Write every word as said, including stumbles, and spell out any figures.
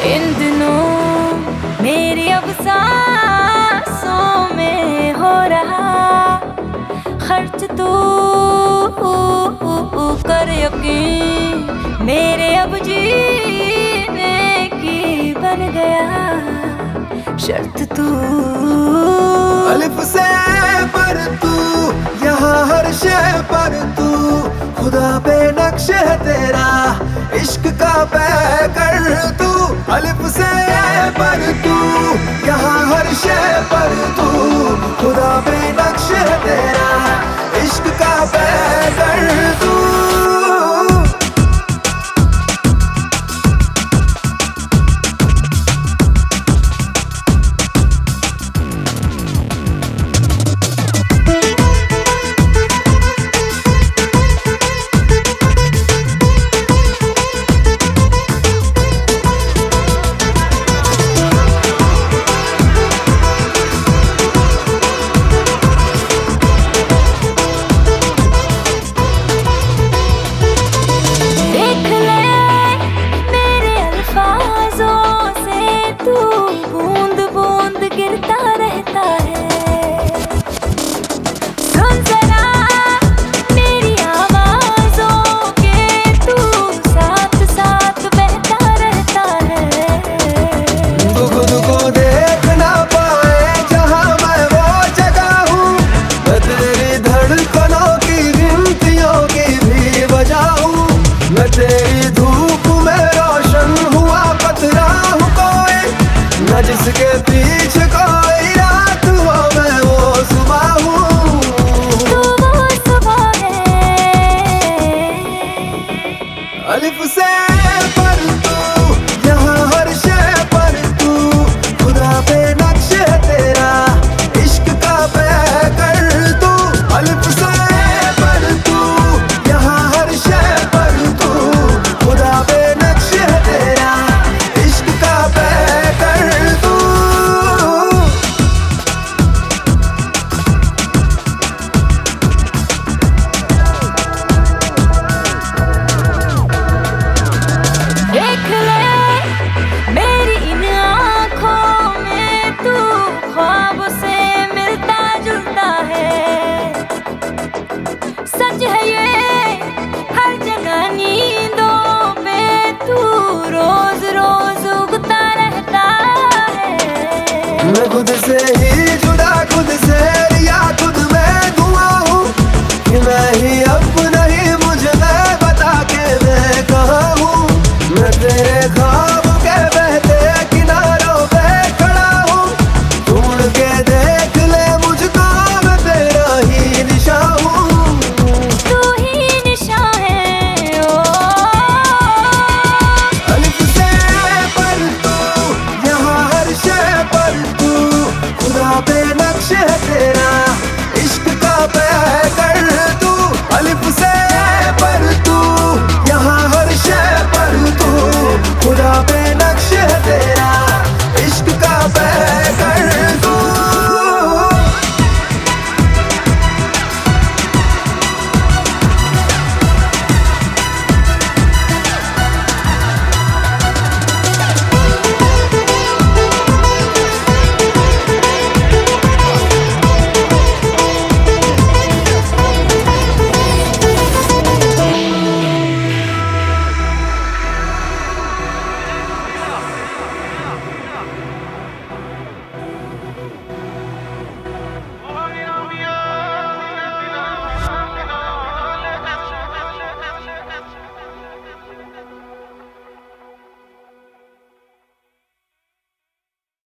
इन दिनों मेरी अब सांसों में हो रहा खर्च, तू कर यकीन मेरे अब जीने की बन गया शर्त तू। अलिफ से पर तू यहाँ हर शय पर तू, खुदा पे नक्श है तेरा इश्क का पैकर तू। अलिफ से पर तू यहाँ हर शय पर तू, खुदा पे नक्श है तेरा इश्क का पैकर तू। तेरी धूप में रोशन हुआ कतरा हूँ कोई, न जिसके पीछे कोई रात हो मैं वो सुबह हूँ। तू वो सुबह है। अलिफ से पर तू यहाँ हर शय पर तू, खुदा पे नक्श है तेरा इश्क का पैकर तू। अलिफ से पर तू यहाँ हर शय पर तू, खुदा पे नक्श है तेरा इश्क का पैकर तू। देख ले मेरी इन आँखों में तू ख्वाबों से मिलता जुलता है। सच है ये हर जगह नींदों पे तू रोज रोज उगता रहता है। मैं खुद से ही